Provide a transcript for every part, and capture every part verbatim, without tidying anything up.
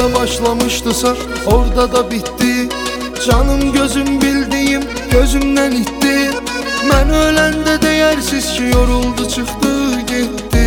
nerede başlamıştısa orada da bitti. Canım gözüm bildiğim gözümden itti. Ben ölende değersiz ki yoruldu çıktı gitti.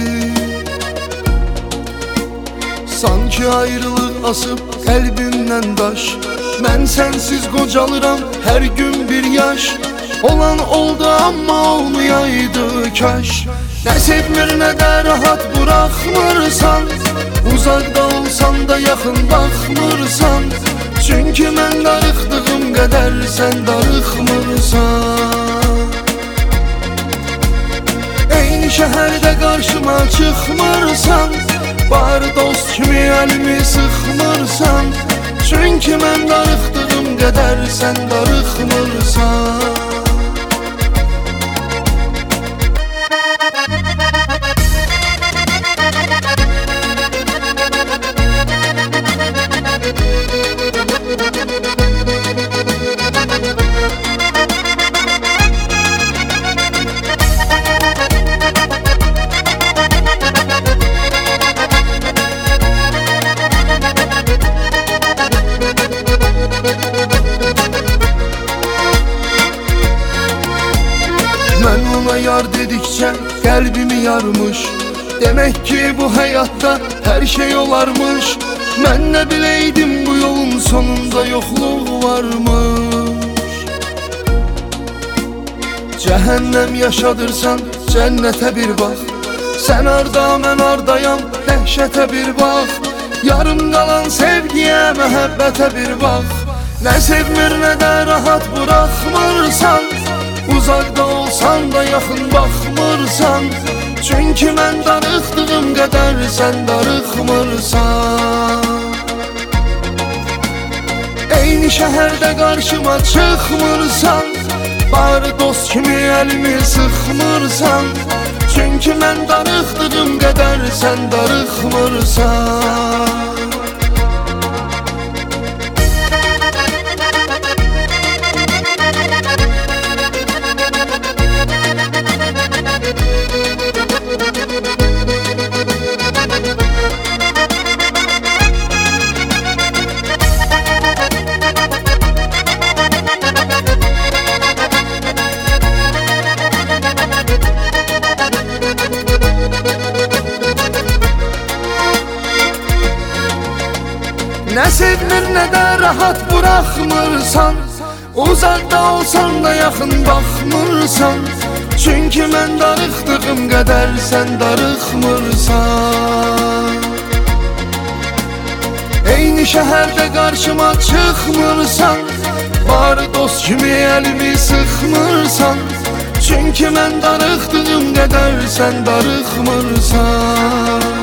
Sanki ayrılık asıp kalbimden taş. Ben sensiz qocalıram her gün bir yaş. Olan oldu ama olmayaydı kaş. Ne sevmir ne de rahat bırakmırsan, uzakda olsan da yakın bakmırsan. Çünkü mən darıxdığım qədər sən darıxmırsan. Eyni şəhərdə qarşıma çıxmırsan, var dost kimi əlimi sıxmırsan. Çünkü mən darıxdığım qədər sən darıxmırsan. Ben ona yar dedikçe kalbimi yarmış. Demek ki bu hayatta her şey olarmış. Ben ne bileydim bu yolun sonunda yokluk varmış. Cehennem yaşadırsan cennete bir bak. Sen arda ben ardayam dehşete bir bak. Yarım kalan sevgiye mehabbete bir bak. Ne sevmir ne de rahat bırakmırsan, uzakda olsan da yakın bakmırsan. Çünkü mən darıxdığım qədər sən darıxmırsan. Eyni şəhərdə qarşıma çıxmırsan, bari dost kimi əlimi sıxmırsan. Çünkü mən darıxdığım qədər sən darıxmırsan. Ne sevmir ne de rahat bırakmırsan, uzakda olsan da yakın bakmırsan. Çünkü mən darıxdığım qədər sən darıxmırsan. Eyni şəhərdə qarşıma çıxmırsan, bari dost kimi əlimi sıxmırsan. Çünkü mən darıxdığım qədər sən darıxmırsan.